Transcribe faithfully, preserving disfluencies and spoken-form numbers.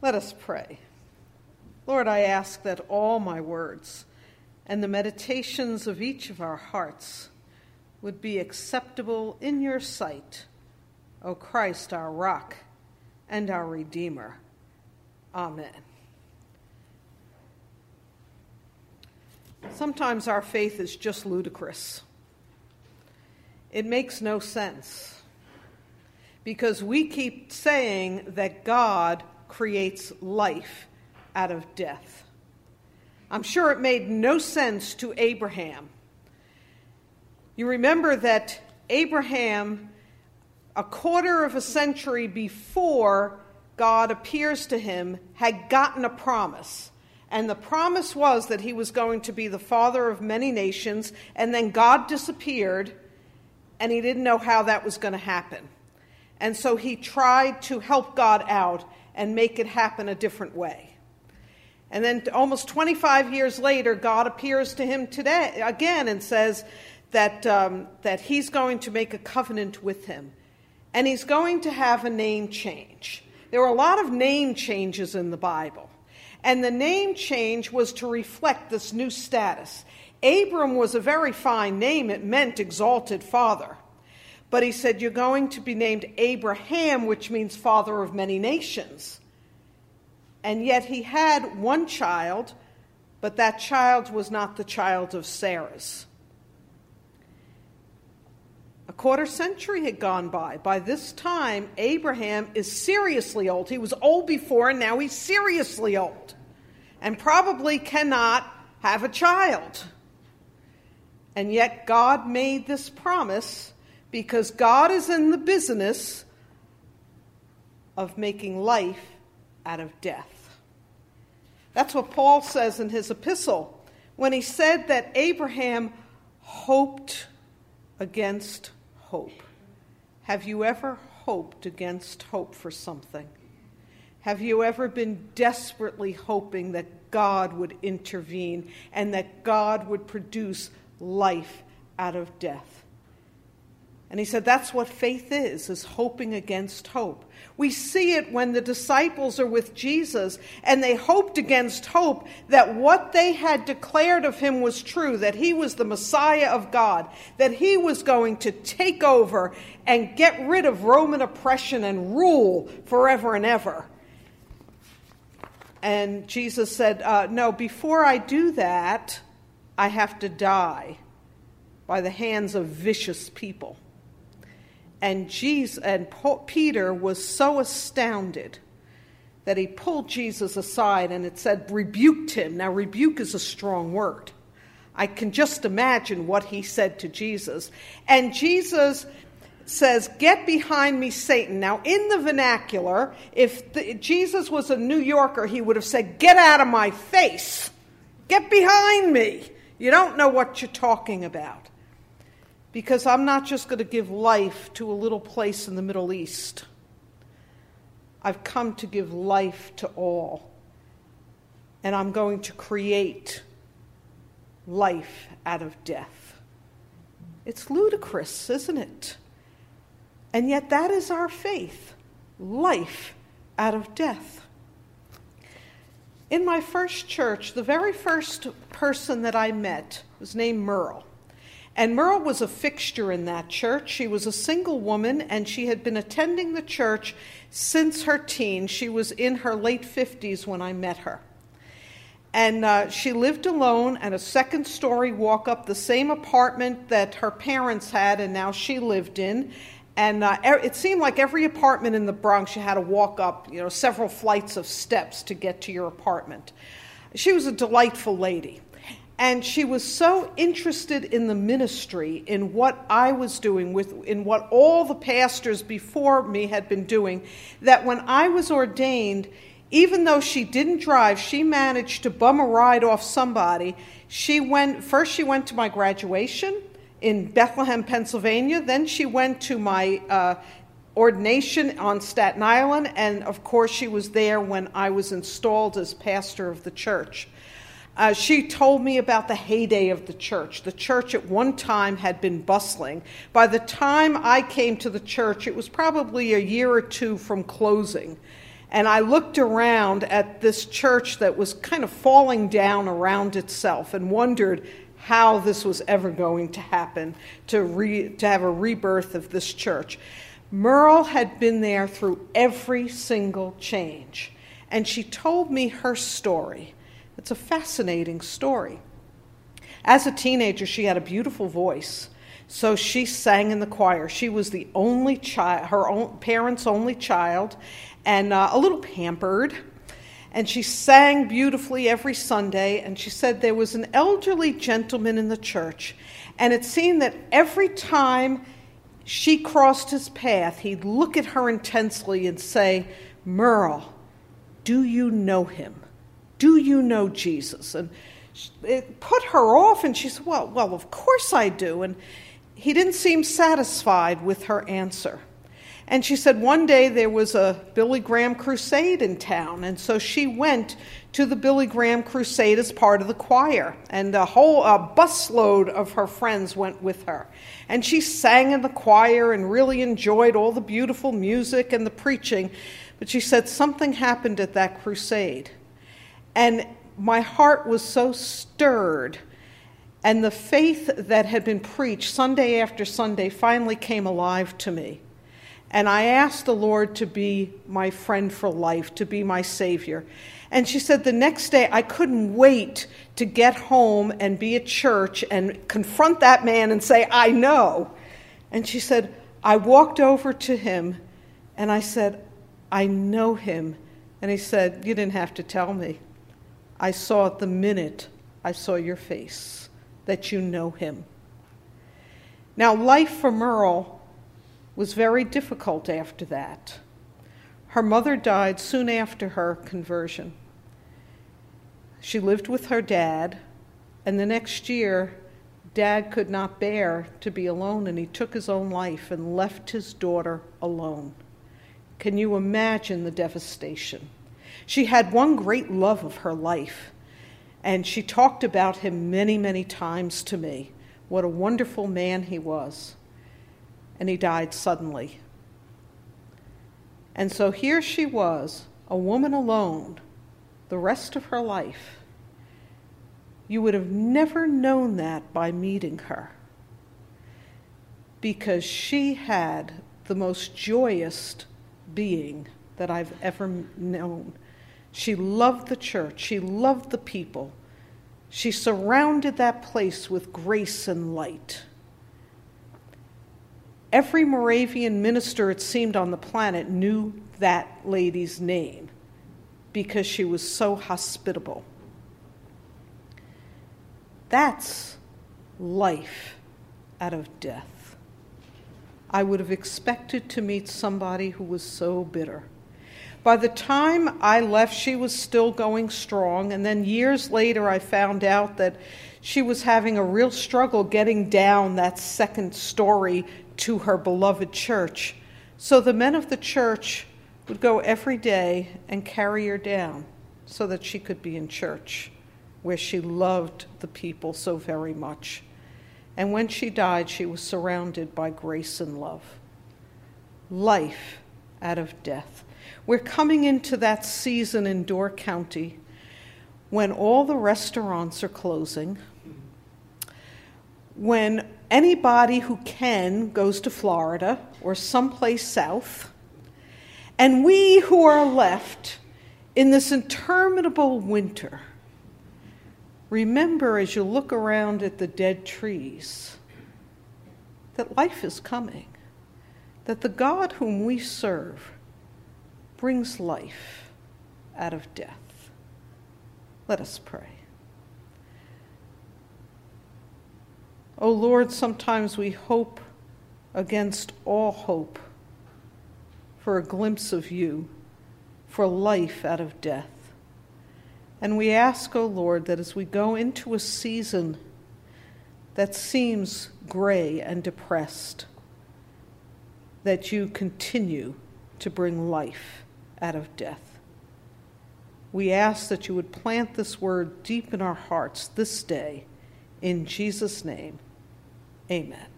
Let us pray. Lord, I ask that all my words and the meditations of each of our hearts would be acceptable in your sight, O Christ, our rock and our Redeemer. Amen. Sometimes our faith is just ludicrous. It makes no sense because we keep saying that God creates life out of death. I'm sure it made no sense to Abraham. You remember that Abraham, a quarter of a century before God appears to him, had gotten a promise. And the promise was that he was going to be the father of many nations, and then God disappeared, and he didn't know how that was going to happen. And so he tried to help God out and make it happen a different way. And then almost twenty-five years later, God appears to him today again and says that, um, that he's going to make a covenant with him. And he's going to have a name change. There were a lot of name changes in the Bible. And the name change was to reflect this new status. Abram was a very fine name. It meant exalted father. But he said, you're going to be named Abraham, which means father of many nations. And yet he had one child, but that child was not the child of Sarah's. A quarter century had gone by. By this time, Abraham is seriously old. He was old before, and now he's seriously old. And probably cannot have a child. And yet God made this promise because God is in the business of making life out of death. That's what Paul says in his epistle when he said that Abraham hoped against hope. Have you ever hoped against hope for something? Have you ever been desperately hoping that God would intervene and that God would produce life out of death? And he said that's what faith is, is hoping against hope. We see it when the disciples are with Jesus and they hoped against hope that what they had declared of him was true, that he was the Messiah of God, that he was going to take over and get rid of Roman oppression and rule forever and ever. And Jesus said, uh, no, before I do that, I have to die by the hands of vicious people. And Jesus and Peter was so astounded that he pulled Jesus aside and it said, rebuked him. Now, rebuke is a strong word. I can just imagine what he said to Jesus. And Jesus says, get behind me, Satan. Now, in the vernacular, if the, Jesus was a New Yorker, he would have said, get out of my face. Get behind me. You don't know what you're talking about. Because I'm not just going to give life to a little place in the Middle East. I've come to give life to all. And I'm going to create life out of death. It's ludicrous, isn't it? And yet that is our faith. Life out of death. In my first church, the very first person that I met was named Merle. And Merle was a fixture in that church. She was a single woman, and she had been attending the church since her teens. She was in her late fifties when I met her. And uh, she lived alone at a second-story walk-up, the same apartment that her parents had and now she lived in. And uh, it seemed like every apartment in the Bronx, you had to walk up, you know, several flights of steps to get to your apartment. She was a delightful lady. And she was so interested in the ministry, in what I was doing, with in what all the pastors before me had been doing, that when I was ordained, even though she didn't drive, she managed to bum a ride off somebody. She went, first she went to my graduation in Bethlehem, Pennsylvania. Then she went to my uh, ordination on Staten Island. And of course, she was there when I was installed as pastor of the church. Uh, she told me about the heyday of the church. The church at one time had been bustling. By the time I came to the church, it was probably a year or two from closing. And I looked around at this church that was kind of falling down around itself and wondered how this was ever going to happen, to, re, to have a rebirth of this church. Merle had been there through every single change. And she told me her story. It's a fascinating story. As a teenager, she had a beautiful voice. So she sang in the choir. She was the only child, her own parents' only child, and uh, a little pampered. And she sang beautifully every Sunday. And she said there was an elderly gentleman in the church. And it seemed that every time she crossed his path, he'd look at her intensely and say, "Merle, do you know him? Do you know Jesus?" And it put her off, and she said, well, well, of course I do. And he didn't seem satisfied with her answer. And she said one day there was a Billy Graham crusade in town, and so she went to the Billy Graham crusade as part of the choir, and a whole a busload of her friends went with her. And she sang in the choir and really enjoyed all the beautiful music and the preaching. But she said something happened at that crusade. And my heart was so stirred, and the faith that had been preached Sunday after Sunday finally came alive to me. And I asked the Lord to be my friend for life, to be my Savior. And she said the next day I couldn't wait to get home and be at church and confront that man and say, "I know." And she said, I walked over to him and I said, "I know him." And he said, "You didn't have to tell me. I saw it the minute I saw your face, that you know him." Now, life for Merle was very difficult after that. Her mother died soon after her conversion. She lived with her dad, and the next year, Dad could not bear to be alone, and he took his own life and left his daughter alone. Can you imagine the devastation? She had one great love of her life, and she talked about him many, many times to me. What a wonderful man he was. And he died suddenly. And so here she was, a woman alone, the rest of her life. You would have never known that by meeting her, because she had the most joyous being that I've ever known. She loved the church. She loved the people. She surrounded that place with grace and light. Every Moravian minister, it seemed, on the planet knew that lady's name because she was so hospitable. That's life out of death. I would have expected to meet somebody who was so bitter. By the time I left, she was still going strong, and then years later I found out that she was having a real struggle getting down that second story to her beloved church. So the men of the church would go every day and carry her down so that she could be in church, where she loved the people so very much. And when she died, she was surrounded by grace and love. Life out of death. We're coming into that season in Door County when all the restaurants are closing, when anybody who can goes to Florida or someplace south, and we who are left in this interminable winter, remember as you look around at the dead trees that life is coming, that the God whom we serve brings life out of death. Let us pray. O Lord, sometimes we hope against all hope for a glimpse of you, for life out of death. And we ask, O Lord, that as we go into a season that seems gray and depressed, that you continue to bring life out of death. We ask that you would plant this word deep in our hearts this day. In Jesus' name, amen.